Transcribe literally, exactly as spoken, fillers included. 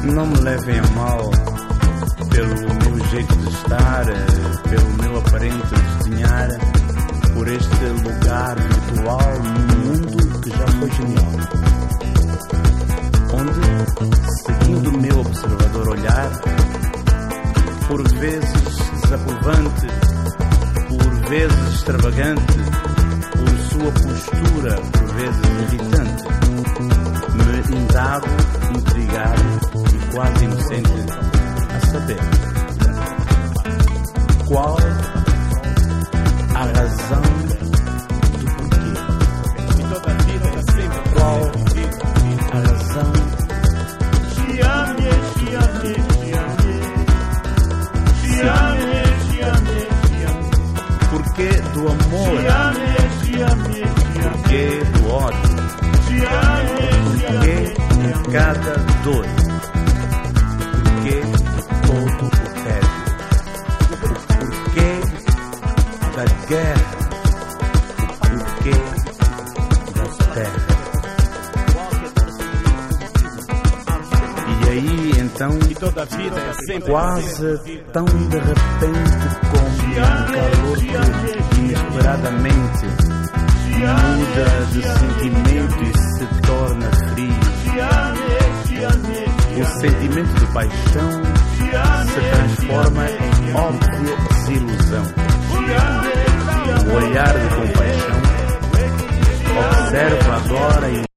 Não me levem a mal pelo meu jeito de estar, pelo meu aparente desenhar, por este lugar virtual num mundo que já foi genial, onde, seguindo o meu observador olhar, por vezes desaprovante, por vezes extravagante, por sua postura, por vezes irritante, me indago, intrigado e quase inocente a saber qual a razão do porquê. Qual a razão porquê do amor, porquê do ódio, porquê de cada dor, porquê todo o tédio, o porquê da guerra, o porquê da terra. E aí então, quase tão de repente como um calor que inesperadamente muda de sentimento e se torna frio. O sentimento de paixão se transforma em óbvia desilusão. O olhar de compaixão observa agora e